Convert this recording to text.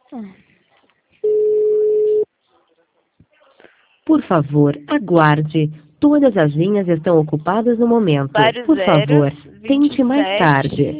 Por favor, aguarde. Todas as linhas estão ocupadas no momento. Vários Por favor, zeros, tente mais 27. tarde.